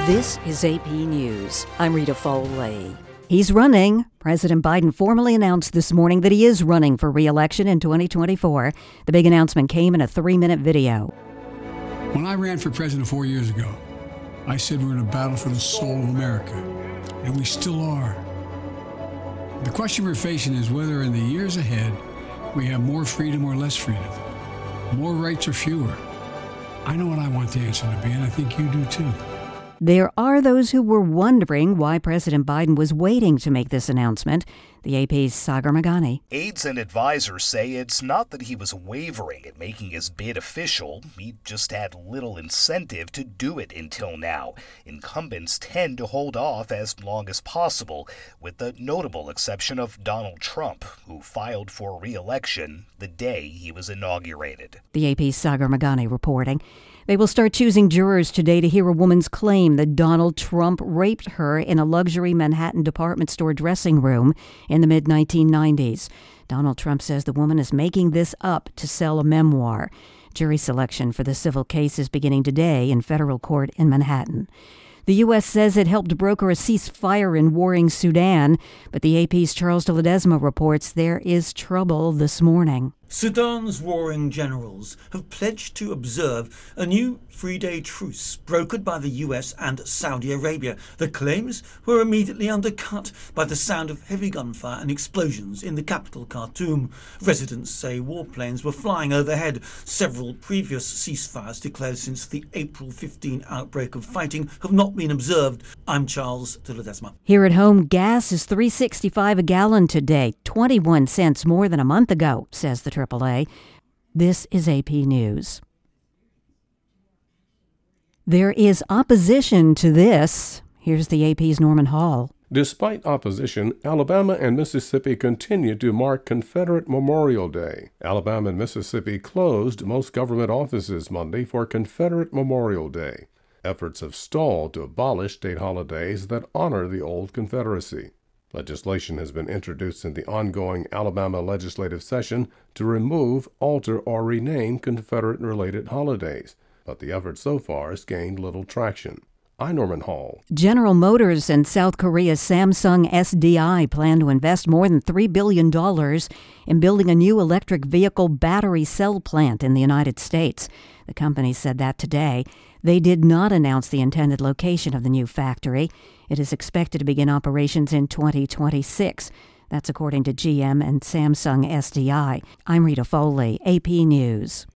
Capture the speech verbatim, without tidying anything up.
This is A P News. I'm Rita Foley. He's running. President Biden formally announced this morning that he is running for re-election in twenty twenty-four. The big announcement came in a three-minute video. When I ran for president four years ago, I said we're in a battle for the soul of America, and we still are. The question we're facing is whether in the years ahead we have more freedom or less freedom, more rights or fewer. I know what I want the answer to be, and I think you do too. There are those who were wondering why President Biden was waiting to make this announcement. The A P's Sagar Meghani. Aides and advisors say it's not that he was wavering in making his bid official. He just had little incentive to do it until now. Incumbents tend to hold off as long as possible, with the notable exception of Donald Trump, who filed for re-election the day he was inaugurated. The A P's Sagar Meghani reporting. They will start choosing jurors today to hear a woman's claim that Donald Trump raped her in a luxury Manhattan department store dressing room in the mid nineteen nineties. Donald Trump says the woman is making this up to sell a memoir. Jury selection for the civil case is beginning today in federal court in Manhattan. The U S says it helped broker a ceasefire in warring Sudan, but the A P's Charles de Ledesma reports there is trouble this morning. Sudan's warring generals have pledged to observe a new three-day truce brokered by the U S and Saudi Arabia. The claims were immediately undercut by the sound of heavy gunfire and explosions in the capital, Khartoum. Residents say warplanes were flying overhead. Several previous ceasefires declared since the April fifteenth outbreak of fighting have not been observed. I'm Charles de Ledesma. Here at home, gas is three dollars and sixty-five cents a gallon today, twenty-one cents more than a month ago, says the triple A. This is A P News. There is opposition to this. Here's the A P's Norman Hall. Despite opposition, Alabama and Mississippi continue to mark Confederate Memorial Day. Alabama and Mississippi closed most government offices Monday for Confederate Memorial Day. Efforts have stalled to abolish state holidays that honor the old Confederacy. Legislation has been introduced in the ongoing Alabama legislative session to remove, alter, or rename Confederate-related holidays, but the effort so far has gained little traction. I'm Norman Hall. General Motors and South Korea's Samsung S D I plan to invest more than three billion dollars in building a new electric vehicle battery cell plant in the United States. The company said that today. They did not announce the intended location of the new factory. It is expected to begin operations in twenty twenty-six. That's according to G M and Samsung S D I. I'm Rita Foley, A P News.